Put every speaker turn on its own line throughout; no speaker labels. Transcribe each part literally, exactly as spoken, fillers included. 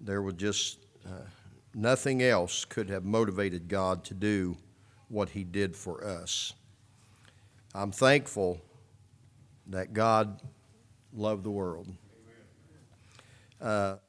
there was just uh, nothing else could have motivated God to do what he did for us. I'm thankful that God loved the world. Uh,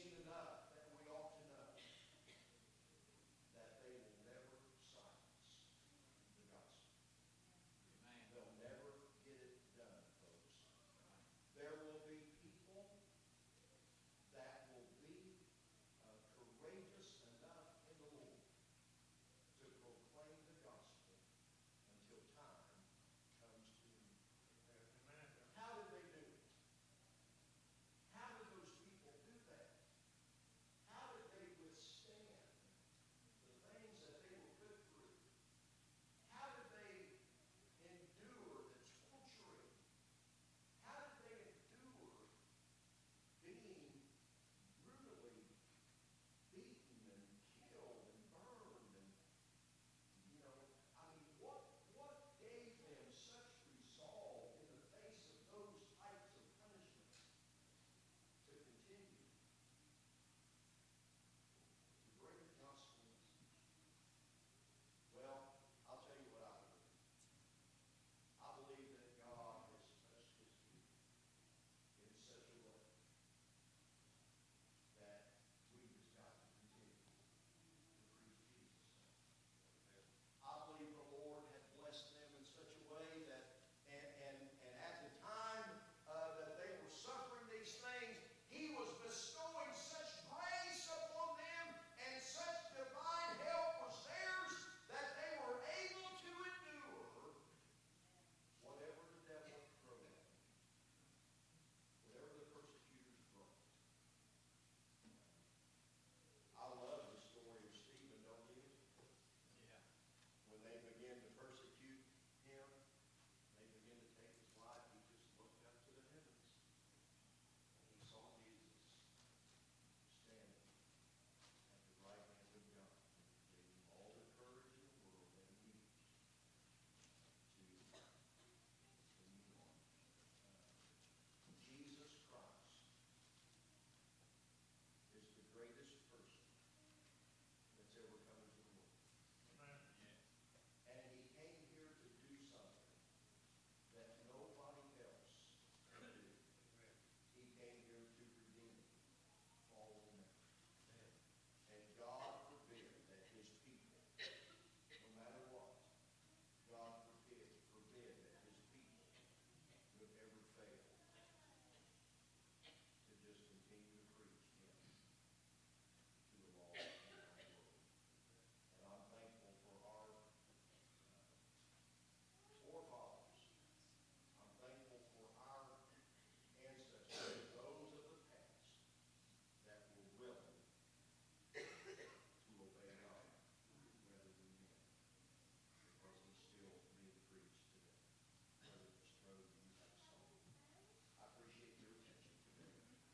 seen enough that we ought to know that they will never silence the gospel. Amen. They'll never get it done, folks. There will be people that will be uh, courageous enough in the Lord to proclaim the gospel until time comes to an end. How did they do it? How did those people do that? How did they withstand the things that they were put through? How did they endure the torturing? How did they endure being brutally beaten and killed and burned? And, you know, I mean, what, what gave them such resolve in the face of those types of punishments to continue? The great gospel message. Well, I'll tell you what I believe. I believe that God has touched his people in such a way that we just got to continue to preach Jesus. I believe the Lord had blessed them in such a way that, and, and, and at the time uh, that they were suffering these things, he was bestowing such grace upon them and such divine help was theirs that they were able to endure whatever the devil threw at them, whatever the persecutors brought. I love the story of Stephen, don't you? Yeah. When they began to persecute him, they began to take his life, he just looked up to the heavens. And he saw Jesus standing at the right hand of God. And it gave him all the courage in the world that he needed to continue on. Uh, Jesus Christ is the greatest person that's ever come into the world. And he came here to do something that nobody else can do. He came here to redeem fallen man. And God forbid that his people, no matter what, God forbid, forbid that his people would ever fail to just continue to preach him to the lost and dying world. And I'm thankful for our forefathers. I'm thankful for our ancestors, those of the past that were willing to obey God rather than men, because he's still being preached today. Brother Strode, you have a song. I appreciate your attention today.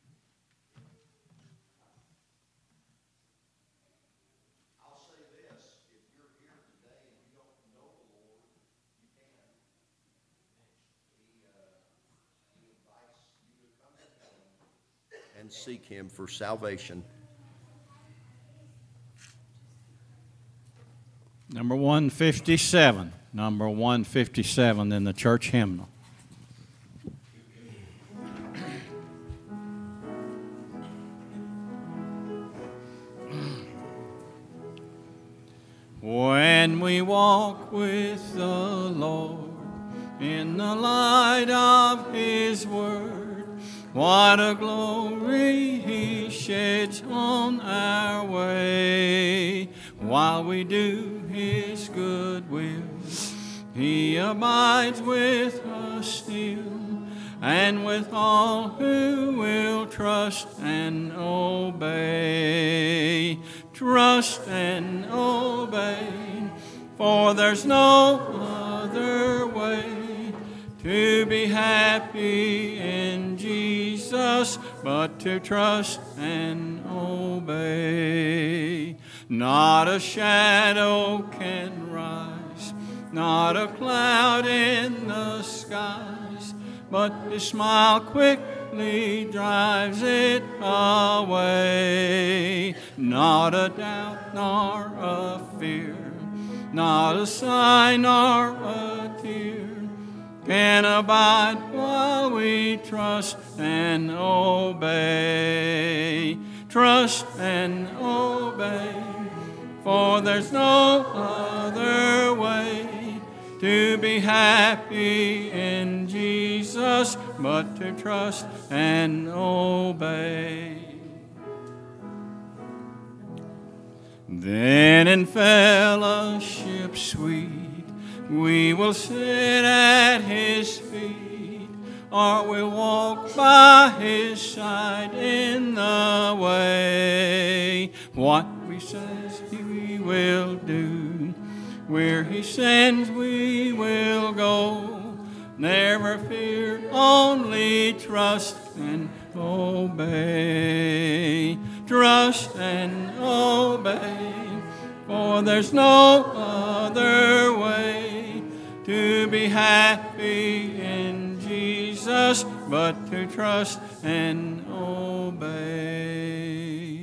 I'll say this, if you're here today and you don't know the Lord, you can. He, uh, he invites you to come to him and seek him for salvation.
Number one fifty-seven. Number one fifty-seven in the church hymnal. When we walk with the Lord in the light of his word, what a glory he sheds on our way. While we do his good will, he abides with us still, and with all who will trust and obey. Trust and obey, for there's no other way to be happy in Jesus but to trust and obey. Not a shadow can rise, not a cloud in the skies, but his smile quickly drives it away. Not a doubt nor a fear, not a sigh nor a tear can abide while we trust and obey. trust and obey. For there's no other way to be happy in Jesus but to trust and obey. Then in fellowship sweet we will sit at his feet, or we'll walk by his side in the way. What he says we will do, where he sends we will go. Never fear, only trust and obey. Trust and obey, for there's no other way to be happy in Jesus but to trust and obey.